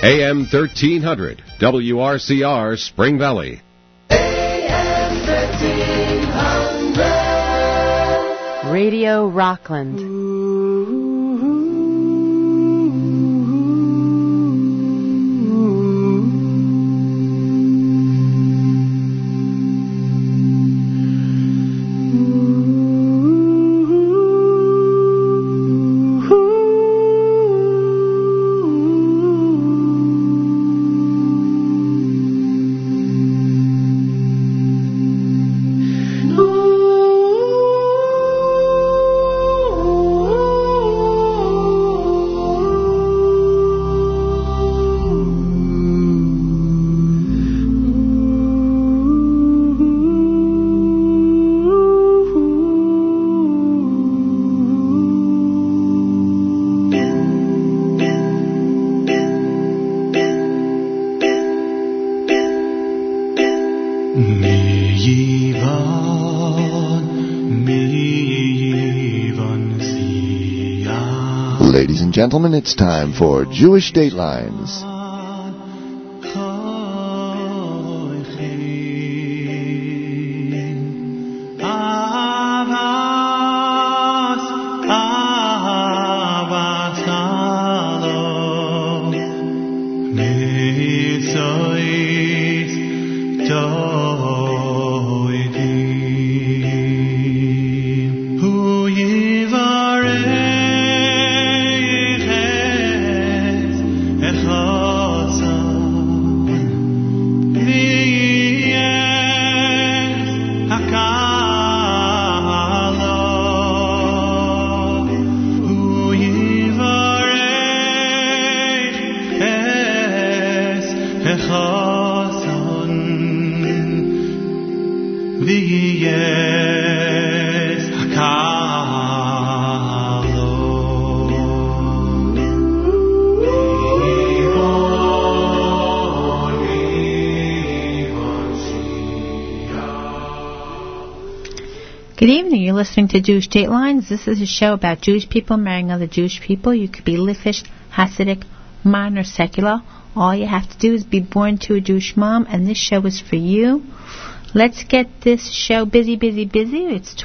AM 1300, WRCR, Spring Valley. AM 1300. Radio Rockland. Ladies and gentlemen, it's time for Jewish Datelines. Good evening. You're listening to Jewish Datelines. This is a show about Jewish people marrying other Jewish people. You could be Litvish, Hasidic, modern, or secular. All you have to do is be born to a Jewish mom, and this show is for you. Let's get this show busy. It's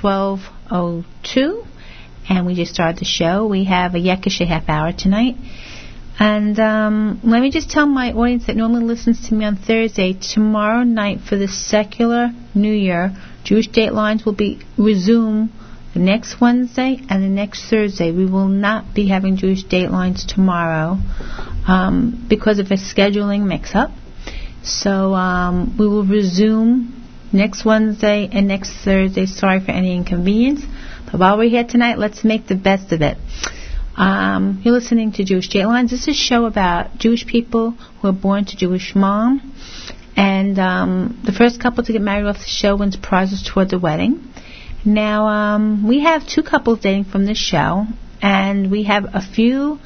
12:02, and we just started the show. We have a Yekish half hour tonight. And let me just tell my audience that normally listens to me on Thursday, tomorrow night for the secular New Year, Jewish Datelines will resume the next Wednesday and the next Thursday. We will not be having Jewish Datelines tomorrow because of a scheduling mix-up. So we will resume next Wednesday and next Thursday. Sorry for any inconvenience. But while we're here tonight, let's make the best of it. You're listening to Jewish Datelines. This is a show about Jewish people who are born to Jewish mom. And the first couple to get married off the show wins prizes toward the wedding. Now, we have two couples dating from this show, and we have a few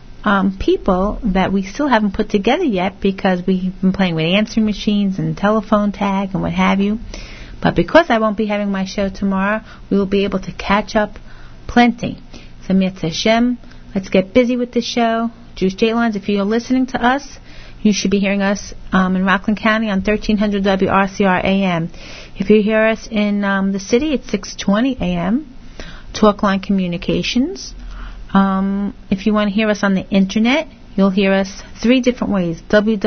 people that we still haven't put together yet because we've been playing with answering machines and telephone tag and what have you. But because I won't be having my show tomorrow, we will be able to catch up plenty. So, Mitzvah Hashem, let's get busy with the show. Jewish Datelines, if you're listening to us, you should be hearing us in Rockland County on 1300 WRCR AM. If you hear us in the city, it's 620 AM. Talkline Communications. If you want to hear us on the internet, you'll hear us three different ways.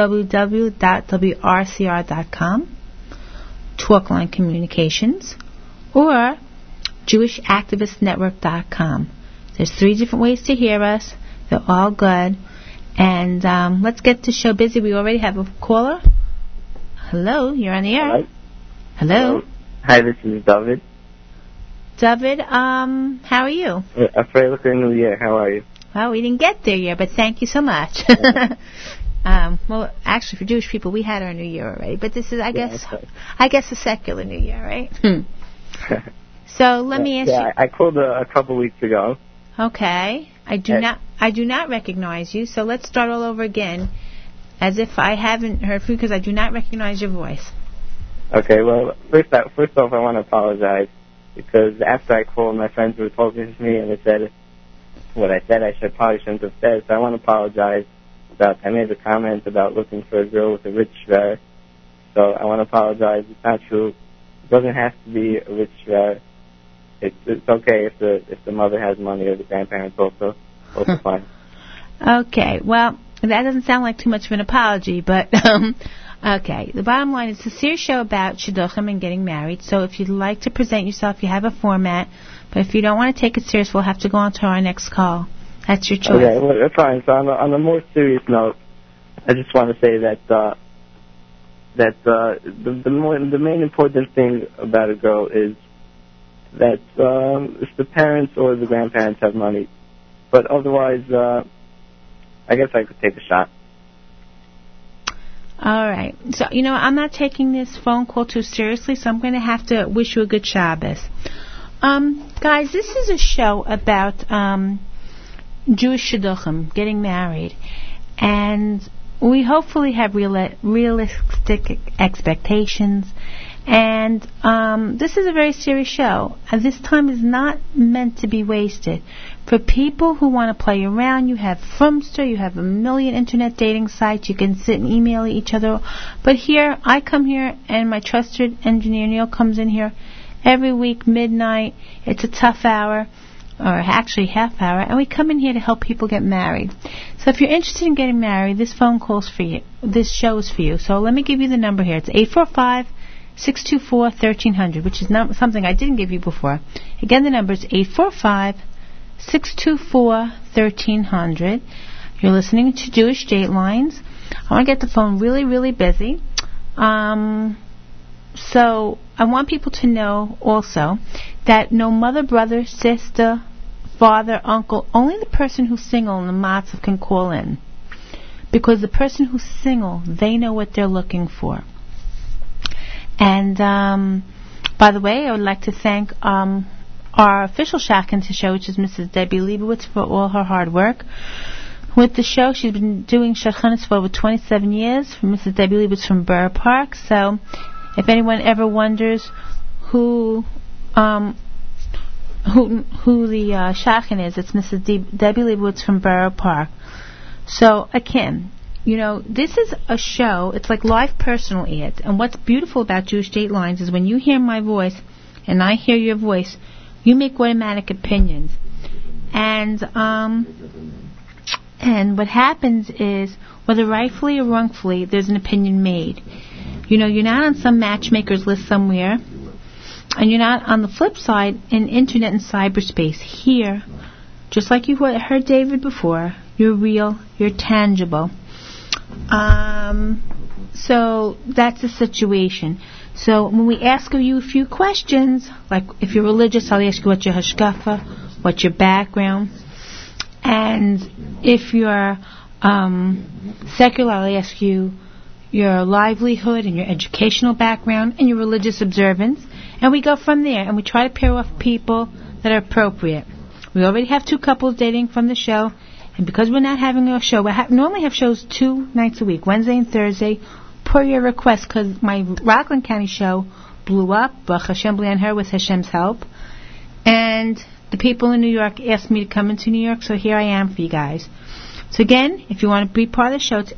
www.wrcr.com, Talkline Communications, or JewishActivistNetwork.com. There's three different ways to hear us. They're all good. And let's get the show busy. We already have a caller. Hello, you're on the air. Hello. Hi, this is David. David, how are you? A Freilich New Year. How are you? Well, we didn't get there yet, but thank you so much. Well, actually, for Jewish people, we had our New Year already. But this is, I guess, a secular New Year, right? So let me ask you. Yeah, I called a couple weeks ago. Okay. I do not recognize you, so let's start all over again, as if I haven't heard from you, because I do not recognize your voice. Okay, well, first off, I want to apologize, because after I called, my friends were talking to me, and they said what I said I probably shouldn't have said, so I want to apologize I made a comment about looking for a girl with a rich shver. So I want to apologize. It's not true. It doesn't have to be a rich shver. It's okay if the mother has money or the grandparents also fine. Okay, well, that doesn't sound like too much of an apology, but okay. The bottom line is it's a serious show about shidduchim and getting married. So if you'd like to present yourself, you have a format. But if you don't want to take it serious, we'll have to go on to our next call. That's your choice. Okay, well, fine. So on a more serious note, I just want to say that the main important thing about a girl is that if the parents or the grandparents have money. But otherwise, I guess I could take a shot. All right. So, I'm not taking this phone call too seriously, so I'm going to have to wish you a good Shabbos. Guys, this is a show about Jewish shidduchim, getting married. And we hopefully have realistic expectations. And this is a very serious show. This time is not meant to be wasted. For people who want to play around, you have Frumster, you have a million internet dating sites, you can sit and email each other. But here, I come here, and my trusted engineer Neil comes in here every week, midnight. It's a tough hour, or actually half hour, and we come in here to help people get married. So if you're interested in getting married, this phone call's for you. This show is for you. So let me give you the number here. It's 845-624-1300, which is something I didn't give you before. Again, the number is 845-624-1300. You're listening to Jewish Datelines. I want to get the phone really, really busy. So I want people to know also that no mother, brother, sister, father, uncle, only the person who's single in the matzav can call in. Because the person who's single, they know what they're looking for. And by the way, I would like to thank our official Shachant show, which is Mrs. Debbie Leibowitz, for all her hard work with the show. She's been doing Shachant for over 27 years. For Mrs. Debbie Leibowitz from Borough Park. So if anyone ever wonders who the Shachant is, it's Mrs. Debbie Leibowitz from Borough Park. So again, this is a show, it's like live personal ads. And what's beautiful about Jewish Datelines is when you hear my voice and I hear your voice, you make automatic opinions. And what happens is, whether rightfully or wrongfully, there's an opinion made. You're not on some matchmaker's list somewhere, and you're not on the flip side in internet and cyberspace. Here, just like you heard David before, you're real, you're tangible. So that's the situation. So when we ask you a few questions, like if you're religious, I'll ask you what's your hashkafa, what's your background, and if you're secular, I'll ask you your livelihood and your educational background and your religious observance, and we go from there, and we try to pair off people that are appropriate. We already have 2 couples dating from the show, and because we're not having a show, we normally have shows 2 nights a week, Wednesday and Thursday, per your request, because my Rockland County show blew up, Baruch Hashem b'li her with Hashem's help, and the people in New York asked me to come into New York, so here I am for you guys. So again, if you want to be part of the show, it's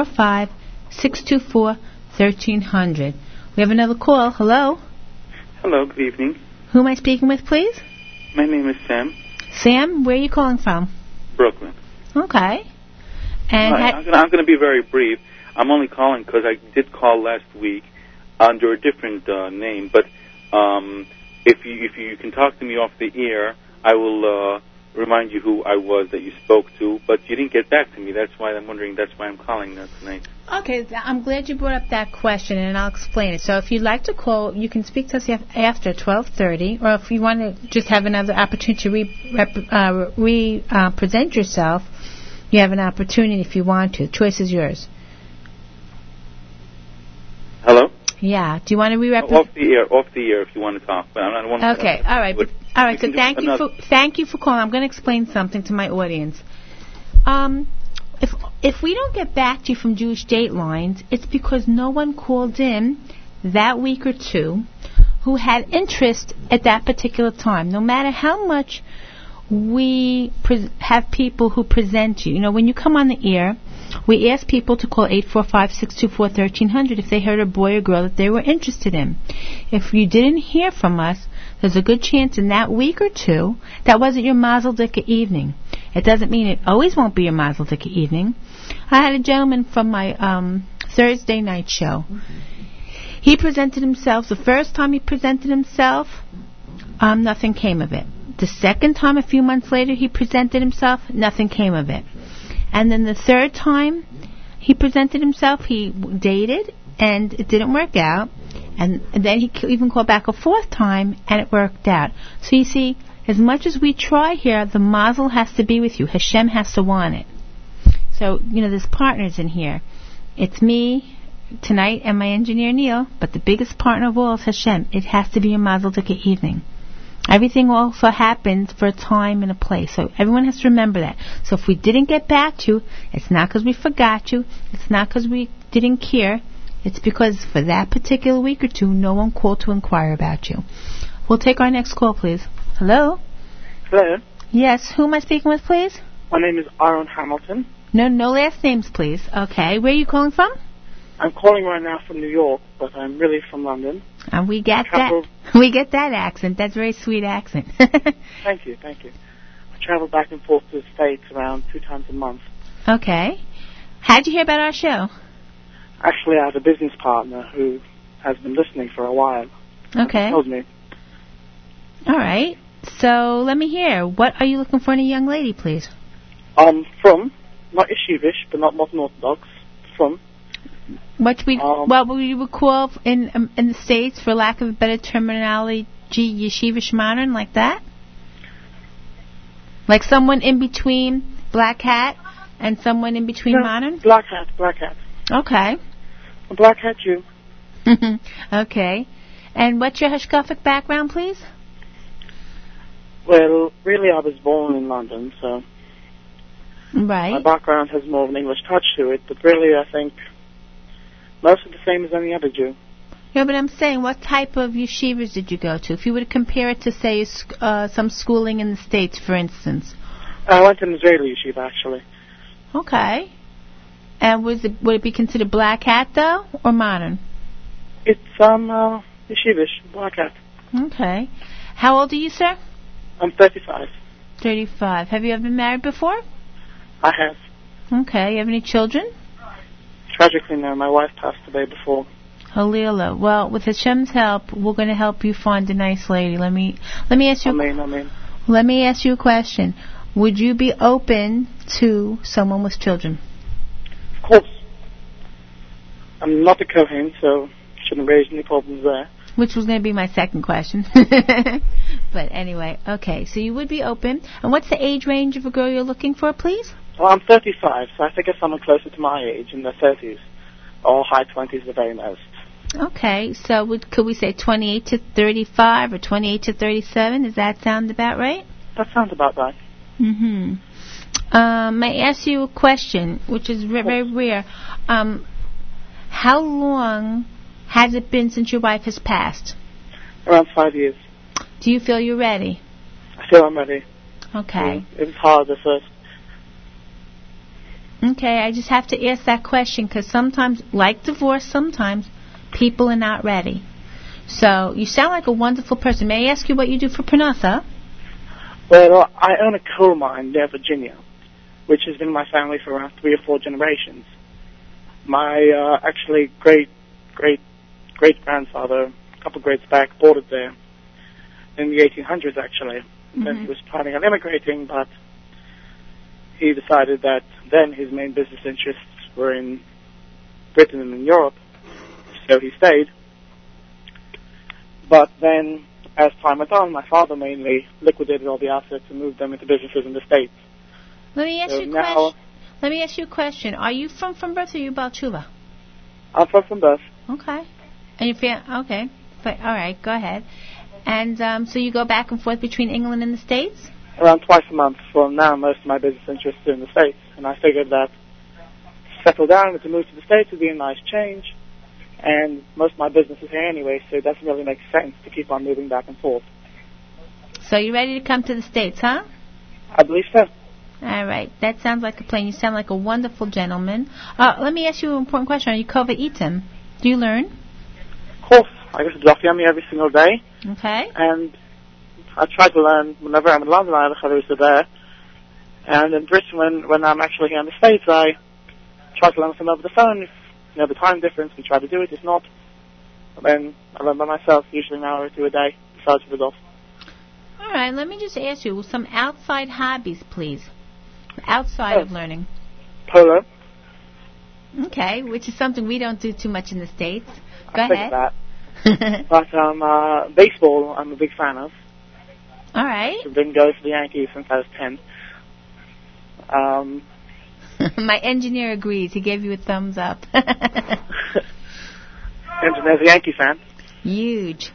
845-624-1300. We have another call. Hello? Hello, good evening. Who am I speaking with, please? My name is Sam. Sam, where are you calling from? Brooklyn. Okay. And I'm going to be very brief. I'm only calling because I did call last week under a different name, but if you can talk to me off the air, I will remind you who I was that you spoke to, but you didn't get back to me. That's why I'm wondering. That's why I'm calling tonight. Okay, I'm glad you brought up that question, and I'll explain it. So if you'd like to call, you can speak to us after 12:30, or if you want to just have another opportunity to present yourself, you have an opportunity if you want to. The choice is yours. Hello? Yeah. Do you want to re-represent? Off the air if you want to talk. But I don't want to. Okay. All right. All right. So thank you for calling. I'm going to explain something to my audience. If we don't get back to you from Jewish Datelines, it's because no one called in that week or two who had interest at that particular time. No matter how much we have people who present you. When you come on the air, We asked people to call 845-624-1300 if they heard a boy or girl that they were interested in. If you didn't hear from us, there's a good chance in that week or two that wasn't your Mazel Dika evening. It doesn't mean it always won't be your Mazel Dika evening. I had a gentleman from my Thursday night show. He presented himself. The first time he presented himself, nothing came of it. The second time, a few months later, he presented himself, nothing came of it. And then the third time he presented himself, he dated, and it didn't work out. And then he even called back a fourth time, and it worked out. So you see, as much as we try here, the mazel has to be with you. Hashem has to want it. So, there's partners in here. It's me tonight and my engineer Neil, but the biggest partner of all is Hashem. It has to be a Mazel Dika evening. Everything also happens for a time and a place. So everyone has to remember that. So if we didn't get back to you, it's not because we forgot you. It's not because we didn't care. It's because for that particular week or two, no one called to inquire about you. We'll take our next call, please. Hello? Hello? Yes, who am I speaking with, please? My name is Aaron Hamilton. No last names, please. Okay, where are you calling from? I'm calling right now from New York, but I'm really from London. And we get that. We get that accent. That's a very sweet accent. Thank you. I travel back and forth to the States around 2 times a month. Okay. How'd you hear about our show? Actually, I have a business partner who has been listening for a while. Okay. He told me. All right. So let me hear. What are you looking for in a young lady, please? From, not yeshivish, but not modern Orthodox, from. What we would call in the States, for lack of a better terminology, yeshivish modern, like that? Like someone in between black hat and someone in between modern? Black hat. Okay. A black hat Jew. Okay. And what's your hashkafic background, please? Well, really, I was born in London, so right. My background has more of an English touch to it, but really, I think most of the same as any other Jew. Yeah, but I'm saying, what type of yeshivas did you go to? If you were to compare it to, say, some schooling in the States, for instance. I went to an Israeli yeshiva, actually. Okay. And would it be considered black hat, though, or modern? It's yeshivish, black hat. Okay. How old are you, sir? I'm 35. 35. Have you ever been married before? I have. Okay. You have any children? Tragically, no. My wife passed away before. Halila. Well, with Hashem's help, we're going to help you find a nice lady. Let me ask you. Amen. Let me ask you a question. Would you be open to someone with children? Of course. I'm not a Kohen, so shouldn't raise any problems there. Which was going to be my second question. But anyway, okay. So you would be open. And what's the age range of a girl you're looking for, please? Well, I'm 35, so I think it's someone closer to my age, in their 30s, or high 20s, the very most. Okay. So could we say 28 to 35 or 28 to 37? Does that sound about right? That sounds about right. Mm-hmm. May I ask you a question, which is very rare? How long has it been since your wife has passed? Around 5 years. Do you feel you're ready? I feel I'm ready. Okay. It was hard at first. Okay, I just have to ask that question because sometimes, like divorce, sometimes people are not ready. So you sound like a wonderful person. May I ask you what you do for Parnassa? Well, I own a coal mine near Virginia, which has been in my family for around 3 or 4 generations. My actually great-grandfather, a couple of grades back, bought it there in the 1800s, actually. Mm-hmm. Then he was planning on immigrating, but he decided that then his main business interests were in Britain and in Europe, so he stayed. But then, as time went on, my father mainly liquidated all the assets and moved them into businesses in the States. Let me ask you a question. Are you from birth or are you Baal Tshuva? I'm from birth. Okay. And okay. All right, go ahead. And so you go back and forth between England and the States? Around twice a month. Well, now most of my business interests are in the States, and I figured that to settle down and to move to the States would be a nice change. And most of my business is here anyway, so it doesn't really make sense to keep on moving back and forth. So you're ready to come to the States, huh? I believe so. All right. That sounds like a plan. You sound like a wonderful gentleman. Let me ask you an important question. Are you Kova Itim? Do you learn? Of course. I go to Daf Yomi every single day. Okay. And I try to learn whenever I'm in London. I have a chavrusa there. And in Britain, when I'm actually here in the States, I try to learn some over the phone. If the time difference, we try to do it. If not, then I learn by myself, usually an hour or two a day, besides the Daf. All right. Let me just ask you some outside hobbies, please. Outside of learning. Polo. Okay, which is something we don't do too much in the States. Go ahead. That. But baseball, I'm a big fan of. All right. I've been going for the Yankees since I was 10. My engineer agrees. He gave you a thumbs up. Engineer's a Yankee fan. Huge.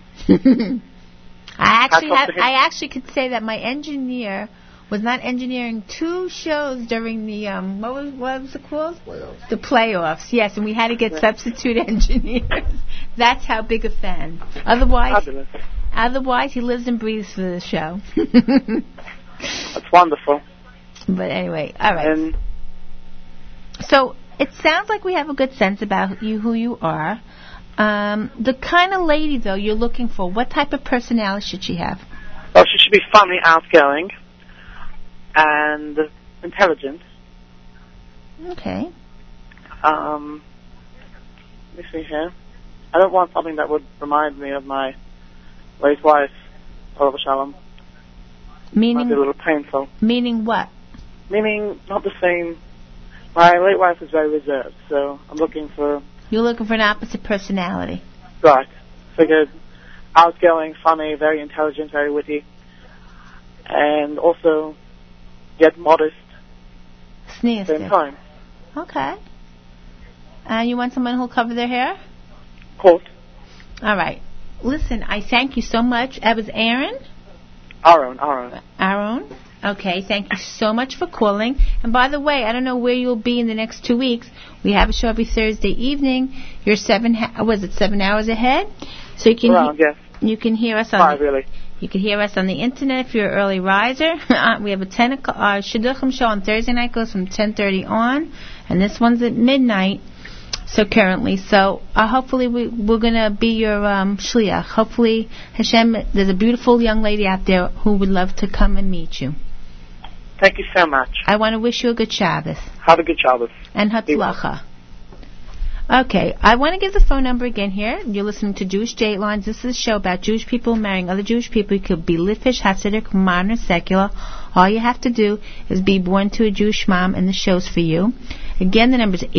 I actually could say that my engineer was not engineering 2 shows during the what was it called? Playoffs. The playoffs. Yes, and we had to get substitute engineers. That's how big a fan. Otherwise, he lives and breathes for the show. That's wonderful. But anyway, all right. So it sounds like we have a good sense about who you are. The kind of lady, though, you're looking for, what type of personality should she have? Well, she should be funny, outgoing, and intelligent. Okay. Let me see here. I don't want something that would remind me of my late wife, Oliver Shalom. Meaning? Might be a little painful. Meaning what? Meaning not the same. My late wife was very reserved, so I'm looking for... You're looking for an opposite personality. Right. Figured outgoing, funny, very intelligent, very witty, and also yet modest at the same time. Okay. And you want someone who'll cover their hair? Of course. All right. Listen, I thank you so much. That was Aaron? Aaron. Okay, thank you so much for calling. And by the way, I don't know where you'll be in the next 2 weeks. We have a show every Thursday evening. You're 7 hours ahead? So you can you can hear us on You can hear us on the internet if you're an early riser. We have a 10 o'clock Shidduchim show on Thursday night, goes from 10:30 on, and this one's at midnight. So currently, hopefully we're going to be your shliach. Hopefully, Hashem, there's a beautiful young lady out there who would love to come and meet you. Thank you so much. I want to wish you a good Shabbos. Have a good Shabbos. And Hatzlacha. Okay, I want to give the phone number again here. You're listening to Jewish Datelines. This is a show about Jewish people marrying other Jewish people. You could be Litvish, Hasidic, modern, or secular. All you have to do is be born to a Jewish mom, and the show's for you. Again, the number is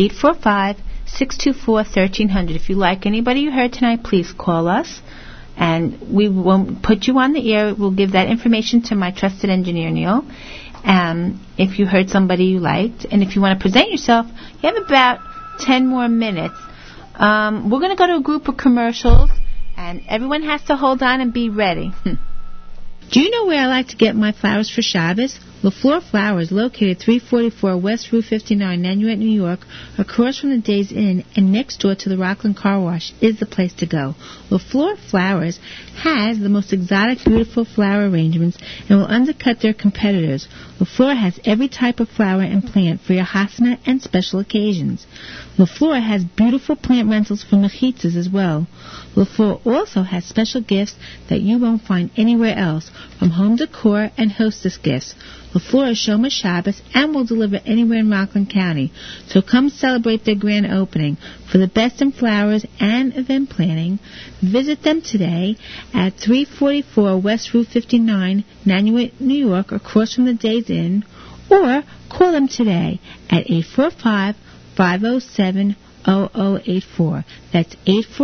845-624-1300. If you like anybody you heard tonight, please call us, and we won't put you on the air. We'll give that information to my trusted engineer, Neil. If you heard somebody you liked, and if you want to present yourself, you have about 10 more minutes. We're going to go to a group of commercials, and everyone has to hold on and be ready. Do you know where I like to get my flowers for Shabbos? LaFleur Flowers, located 344 West Route 59, Nanuet, New York, across from the Days Inn and next door to the Rockland Car Wash, is the place to go. LaFleur Flowers has the most exotic, beautiful flower arrangements and will undercut their competitors. LaFleur has every type of flower and plant for your chasna and special occasions. LaFleur has beautiful plant rentals for mechitzas as well. LaFleur also has special gifts that you won't find anywhere else, from home decor and hostess gifts. LaFleur is Shoma Shabbos and will deliver anywhere in Rockland County. So come celebrate their grand opening. For the best in flowers and event planning, visit them today at 344 West Route 59, Nanuet, New York, across from the Days Inn, or call them today at 845-507-0084. That's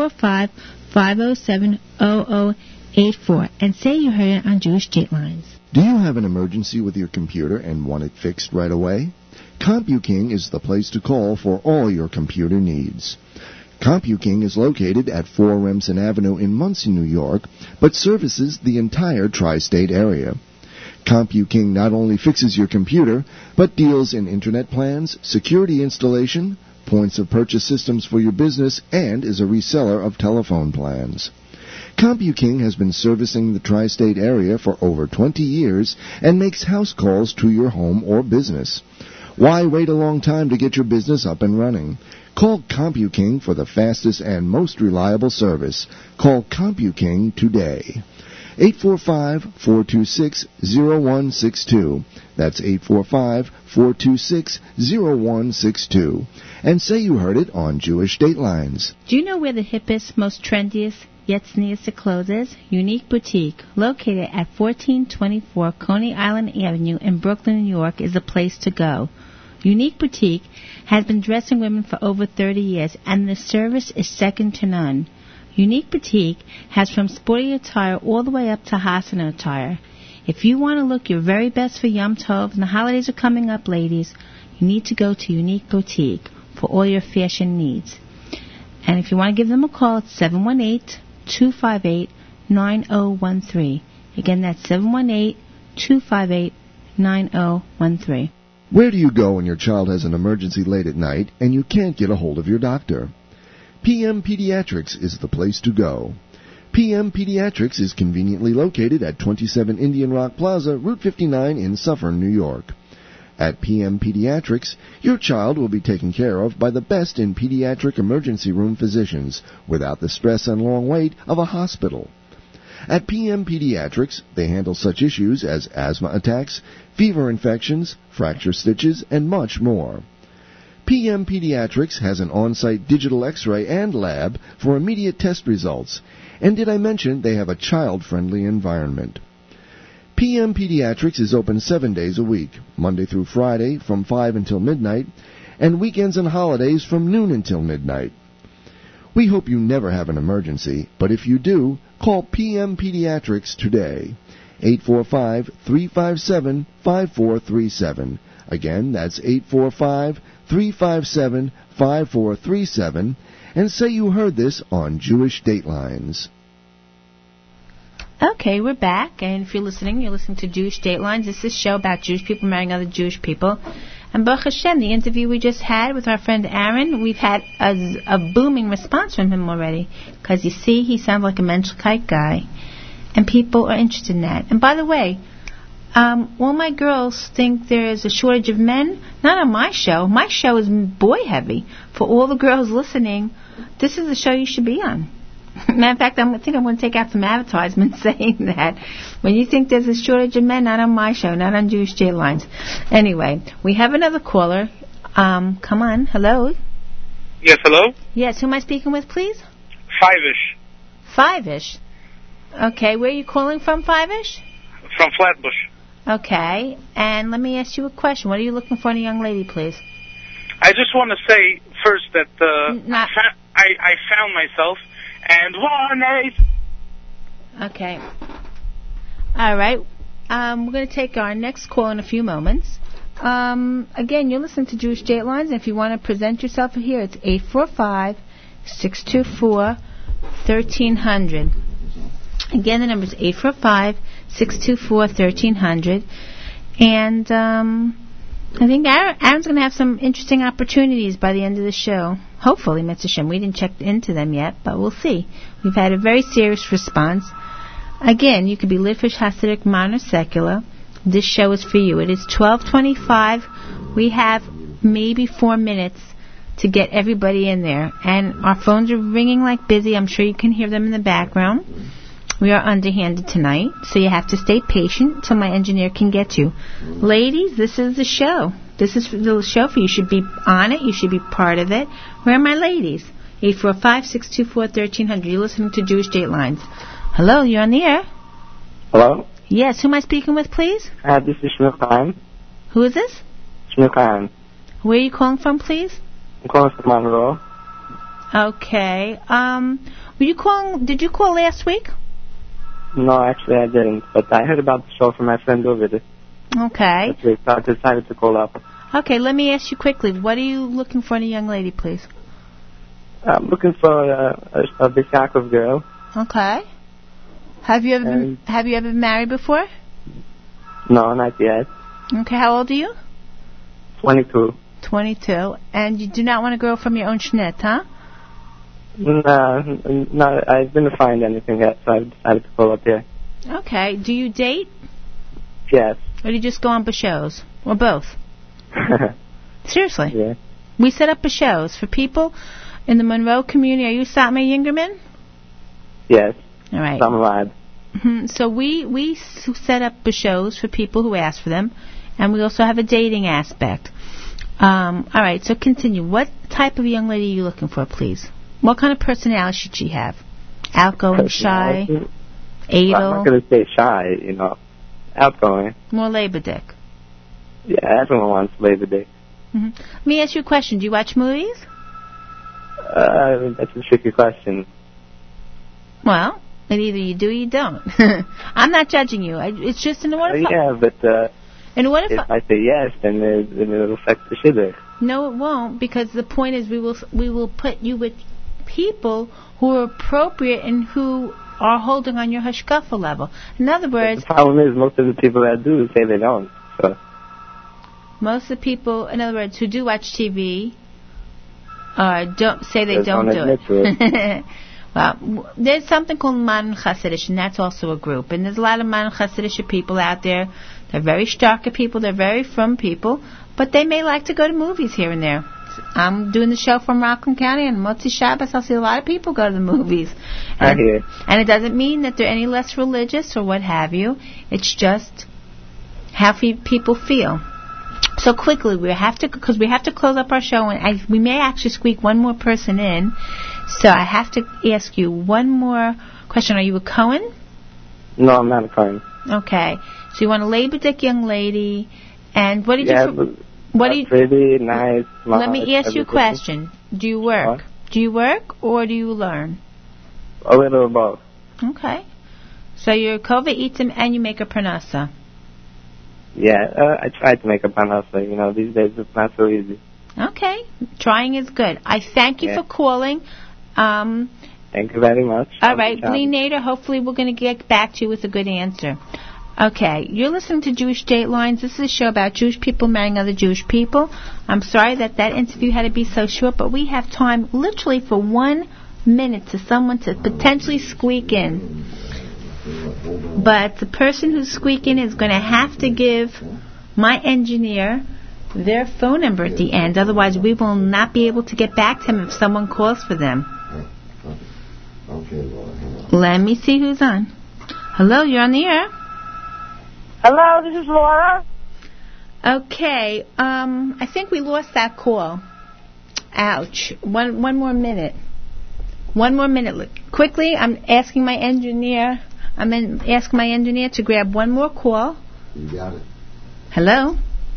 845-507-0084. And say you heard it on Jewish Datelines. Do you have an emergency with your computer and want it fixed right away? CompuKing is the place to call for all your computer needs. CompuKing is located at 4 Remsen Avenue in Muncie, New York, but services the entire tri-state area. CompuKing not only fixes your computer, but deals in internet plans, security installation, points of purchase systems for your business, and is a reseller of telephone plans. CompuKing has been servicing the tri-state area for over 20 years and makes house calls to your home or business. Why wait a long time to get your business up and running? Call CompuKing for the fastest and most reliable service. Call CompuKing today. 845-426-0162. That's 845-426-0162. And say you heard it on Jewish Datelines. Do you know where the hippest, most trendiest, yet sneakiest clothes is? Unique Boutique, located at 1424 Coney Island Avenue in Brooklyn, New York, is the place to go. Unique Boutique has been dressing women for over 30 years, and the service is second to none. Unique Boutique has from sporty attire all the way up to Hasana attire. If you want to look your very best for Yom Tov, and the holidays are coming up, ladies, you need to go to Unique Boutique for all your fashion needs. And if you want to give them a call, it's 718-258-9013. Again, that's 718-258-9013. Where do you go when your child has an emergency late at night and you can't get a hold of your doctor? PM Pediatrics is the place to go. PM Pediatrics is conveniently located at 27 Indian Rock Plaza, Route 59 in Suffern, New York. At PM Pediatrics, your child will be taken care of by the best in pediatric emergency room physicians without the stress and long wait of a hospital. At PM Pediatrics, they handle such issues as asthma attacks, fever infections, fracture stitches, and much more. PM Pediatrics has an on-site digital x-ray and lab for immediate test results. And did I mention they have a child-friendly environment? PM Pediatrics is open 7 days a week, Monday through Friday from 5 until midnight, and weekends and holidays from noon until midnight. We hope you never have an emergency, but if you do, call PM Pediatrics today. 845-357-5437. Again, that's 845-357-5437. And say you heard this on Jewish Datelines. Okay, we're back, and if you're listening to Jewish Datelines. This is a show about Jewish people marrying other Jewish people. And Baruch Hashem, the interview we just had with our friend Aaron, we've had a booming response from him already. Because, you see, he sounds like a Menschlichkeit guy. And people are interested in that. And by the way, all my girls think there is a shortage of men. Not on my show. My show is boy-heavy. For all the girls listening, this is the show you should be on. Matter of fact, I think I'm going to take out some advertisements saying that. When you think there's a shortage of men, not on my show, not on Jewish Datelines. Anyway, we have another caller. Come on. Hello? Yes, hello? Yes, who am I speaking with, please? Five-ish. Five-ish. Okay, where are you calling from, Five-ish? From Flatbush. Okay, and let me ask you a question. What are you looking for in a young lady, please? I just want to say first that I found myself and 1-8. Okay. All right. We're going to take our next call in a few moments. Again, you're listening to Jewish Datelines. If you want to present yourself here, it's 845-624-1300. Again, the number is 845-624-1300. And I think Aaron's going to have some interesting opportunities by the end of the show. Hopefully, Mitzvah Shem. We didn't check into them yet, but we'll see. We've had a very serious response. Again, you could be Litvish, Hasidic, modern, or secular. This show is for you. It is 12:25. We have maybe 4 minutes to get everybody in there. And our phones are ringing like busy. I'm sure you can hear them in the background. We are underhanded tonight, so you have to stay patient till my engineer can get you. Ladies, this is the show. This is the show for you. You should be on it. You should be part of it. Where are my ladies? 845-624-1300. You're listening to Jewish Datelines. Hello, you're on the air. Hello? Yes, who am I speaking with, please? This is Shmuel Khan. Who is this? Shmuel Khan. Where are you calling from, please? I'm calling from Monroe. Okay. Did you call last week? No, actually I didn't, but I heard about the show from my friend over there. Okay. So I decided to call up. Okay, let me ask you quickly. What are you looking for in a young lady, please? I'm looking for a Big Yaakov girl. Okay. Have you ever been married before? No, not yet. Okay, how old are you? 22. 22. And you do not want a girl from your own shnit, huh? No, I didn't find anything yet, so I decided to call up here. Okay. Do you date? Yes. Or do you just go on shows? Or both? Seriously? Yeah. We set up shows for people in the Monroe community. Are you Satmar Yingerman? Yes. All right. I'm alive. So we set up shows for people who ask for them, and we also have a dating aspect. All right, so continue. What type of young lady are you looking for, please? What kind of personality should she have? Outgoing, shy, anal? I'm not going to say shy, Outgoing. More labor dick. Yeah, everyone wants labor dick. Let me ask you a question. Do you watch movies? That's a tricky question. Well, either you do or you don't. I'm not judging you. It's just in order. Yeah, but if I say yes, then it'll affect the shidduch. No, it won't, because the point is we will put you with people who are appropriate and who are holding on your hashkafa level. In other words, but the problem is most of the people that do say they don't. So most of the people, in other words, who do watch TV, don't say they don't do it. Well, there's something called Man Chasidish, and that's also a group. And there's a lot of Man Chasidish people out there. They're very starker people. They're very frum people. But they may like to go to movies here and there. I'm doing the show from Rockland County, and Motzi Shabbos, I'll see a lot of people go to the movies. And it doesn't mean that they're any less religious or what have you. It's just how people feel. So quickly, because we have to close up our show, and we may actually squeak one more person in. So I have to ask you one more question. Are you a Cohen? No, I'm not a Cohen. Okay. So you want a labor dick young lady, and what did you? Pretty nice. Smart, let me ask you a question. Do you work? Do you work or do you learn? A little of both. Okay. So you're a kova itim and you make a parnasa. Yeah, I tried to make a parnasa. These days it's not so easy. Okay. Trying is good. I thank you for calling. Thank you very much. All right. Bli Nader, hopefully we're going to get back to you with a good answer. Okay, you're listening to Jewish Datelines. This is a show about Jewish people marrying other Jewish people. I'm sorry that interview had to be so short, but we have time literally for 1 minute to someone to potentially squeak in. But the person who's squeaking is going to have to give my engineer their phone number at the end. Otherwise, we will not be able to get back to him if someone calls for them. Let me see who's on. Hello, you're on the air. Hello, this is Laura. Okay, I think we lost that call. Ouch. One more minute. 1 more minute. Quickly, I'm asking my engineer to grab one more call. You got it. Hello?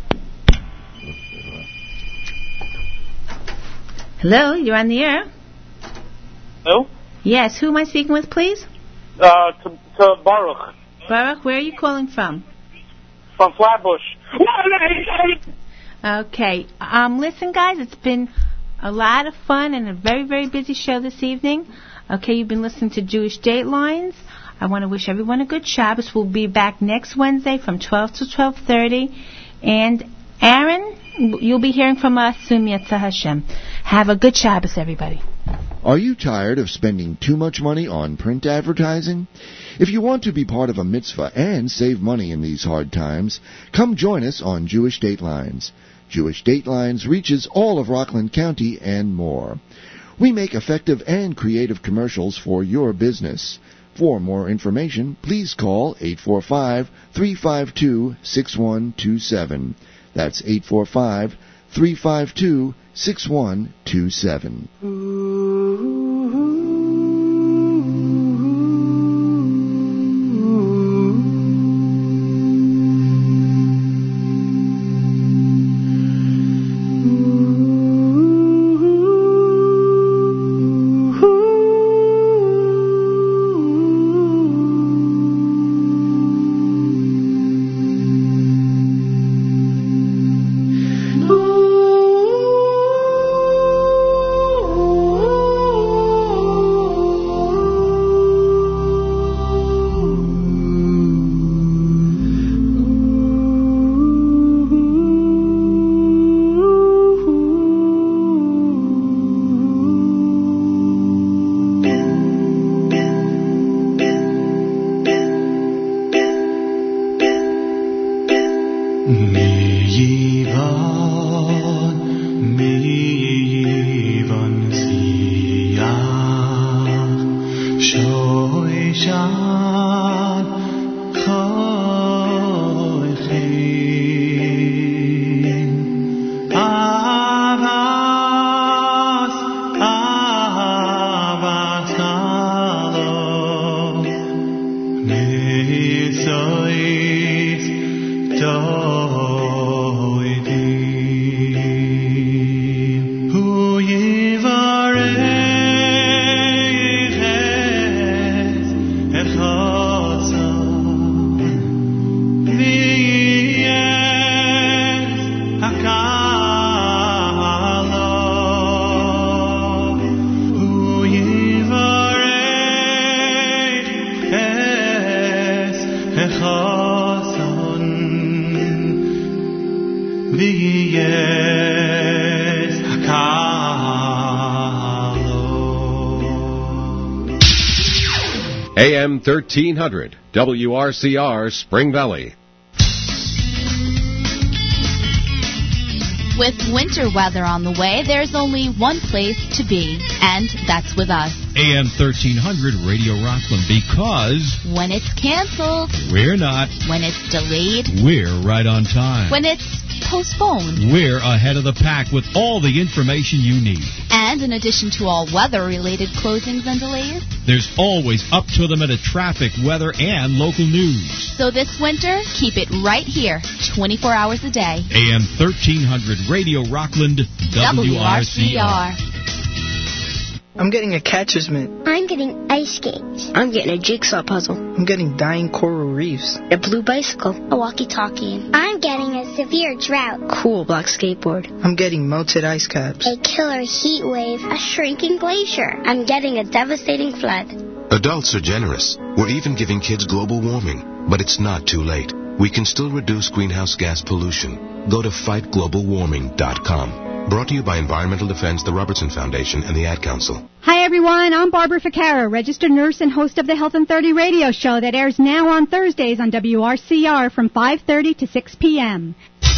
Hello, you're on the air. Hello? Yes, who am I speaking with, please? To Baruch. Baruch, where are you calling from? From Flatbush. Okay. Listen, guys, it's been a lot of fun and a very, very busy show this evening. Okay, you've been listening to Jewish Datelines. I want to wish everyone a good Shabbos. We'll be back next Wednesday from 12 to 12:30. And Aaron, you'll be hearing from us soon, Yitzhak Hashem. Have a good Shabbos, everybody. Are you tired of spending too much money on print advertising? If you want to be part of a mitzvah and save money in these hard times, come join us on Jewish Datelines. Jewish Datelines reaches all of Rockland County and more. We make effective and creative commercials for your business. For more information, please call 845-352-6127. That's 845-352-6127. AM 1300, WRCR, Spring Valley. With winter weather on the way, there's only one place to be, and that's with us. AM 1300 Radio Rockland, because when it's canceled, we're not. When it's delayed, we're right on time. When it's postponed, we're ahead of the pack with all the information you need. And in addition to all weather-related closings and delays, there's always up-to-the-minute traffic, weather, and local news. So this winter, keep it right here, 24 hours a day. AM 1300 Radio Rockland, WRCR. I'm getting a catcher's mitt. I'm getting ice skates. I'm getting a jigsaw puzzle. I'm getting dying coral reefs. A blue bicycle. A walkie-talkie. I'm getting a severe drought. Cool black skateboard. I'm getting melted ice caps. A killer heat wave. A shrinking glacier. I'm getting a devastating flood. Adults are generous. We're even giving kids global warming. But it's not too late. We can still reduce greenhouse gas pollution. Go to fightglobalwarming.com. Brought to you by Environmental Defense, the Robertson Foundation, and the Ad Council. Hi, everyone. I'm Barbara Ficara, registered nurse and host of the Health in 30 radio show that airs now on Thursdays on WRCR from 5:30 to 6 p.m.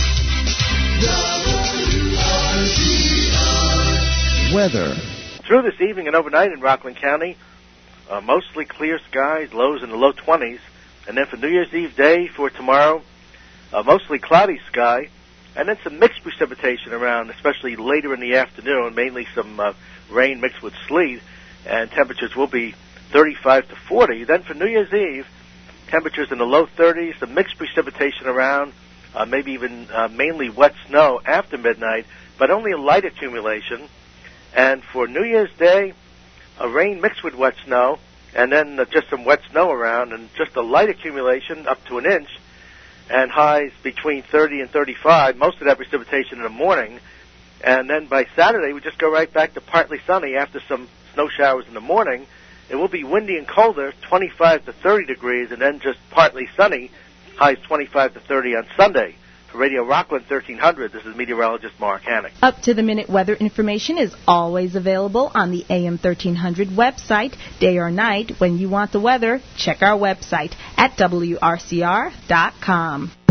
Weather. Through this evening and overnight in Rockland County, mostly clear skies, lows in the low 20s. And then for New Year's Eve day for tomorrow, mostly cloudy sky. And then some mixed precipitation around, especially later in the afternoon, mainly some rain mixed with sleet, and temperatures will be 35 to 40. Then for New Year's Eve, temperatures in the low 30s, some mixed precipitation around, maybe even mainly wet snow after midnight, but only a light accumulation. And for New Year's Day, a rain mixed with wet snow, and then just some wet snow around, and just a light accumulation up to an inch, and highs between 30 and 35, most of that precipitation in the morning. And then by Saturday, we just go right back to partly sunny after some snow showers in the morning. It will be windy and colder, 25 to 30 degrees, and then just partly sunny, highs 25 to 30 on Sunday. For Radio Rockland 1300, this is meteorologist Mark Hannock. Up-to-the-minute weather information is always available on the AM 1300 website, day or night. When you want the weather, check our website at WRCR.com.